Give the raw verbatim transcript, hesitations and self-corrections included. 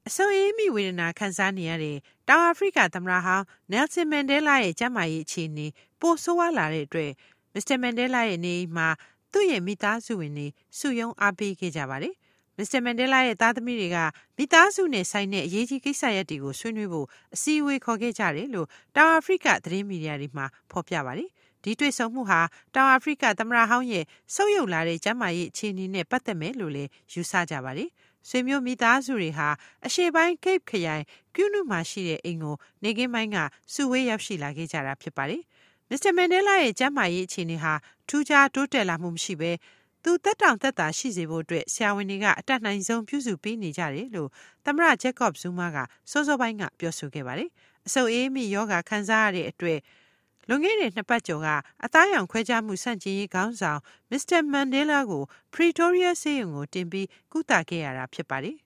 အဆိုအေးမိဝေဒနာခံစားနေရတဲ့တောင်အာဖရိကသမ္မတဟောင်းနယ်ဆင်မန်ဒဲလာရဲ့ကျန်းမာရေးအခြေအနေပိုဆိုးဝါးလာတဲ့အတွက်မစ္စတာမန်ဒဲလာရဲ့နေအိမ်မှာသူ့ရဲ့မိသားစုဝင်တွေစုယုံအားပေးခဲ့ကြပါတယ်။မစ္စတာမန်ဒဲလာရဲ့သားသမီးတွေကမိသားစုနဲ့ဆိုင်တဲ့အရေးကြီးကိစ္စရပ်တွေကိုဆွေးနွေးဖို့အစည်းအဝေးခေါ်ခဲ့ကြတယ်လို့တောင်အာဖရိကသတင်းမီဒီယာတွေမှာဖော်ပြပါတယ်။ဒီတွေ့ဆုံမှုဟာတောင်အာဖရိကသမ္မတဟောင်းရဲ့ဆုတ်ယုတ်လာတဲ့ကျန်းမာရေးအခြေအနေနဲ့ပတ်သက်မယ်လို့လည်းယူဆကြပါတယ်။ဆွေမျိုးမိသားစုတွေဟာအရှေ့ပိုင်းကိတ်ခရိုင်ကျူးနုမှာရှိတဲ့အိမ်ကိုနေကင်းပိုင်းကစုဝေးရောက်ရှိလာခဲ့ကြတာဖြစ်ပါတယ်။မစ္စတာမန်ဒဲလာရဲ့ကျန်းမာရေးအခြေအနေဟာထူးခြားတိုးတက်လာမှုမရှိဘဲသူတက်တောင်တက်တာရှိစေဖို့အတွက်ဆရာဝန်တွေကအတတ်နိုင်ဆုံးပြုစုပေးနေကြတယ်လို့သမ္မတဂျက်ကော့ဇူးမားကစောစောပိုင်းကပြောဆိုခဲ့ပါတယ်။အဆုတ်အေးမိယောဂါခံစားရတဲ့အတွက်လွန်ခဲ့တဲ့နှစ်ပတ်ကျော်ကအသားရောင်ခွဲခြားမှုဆန့်ကျင်ရေးခေါင်းဆောင်မစ္စတာမန်ဒဲလာကိုပရီတိုးရီးယားဆေးရုံကိုတင်ပြီးကုသခဲ့ရတာဖြစ်ပါတယ်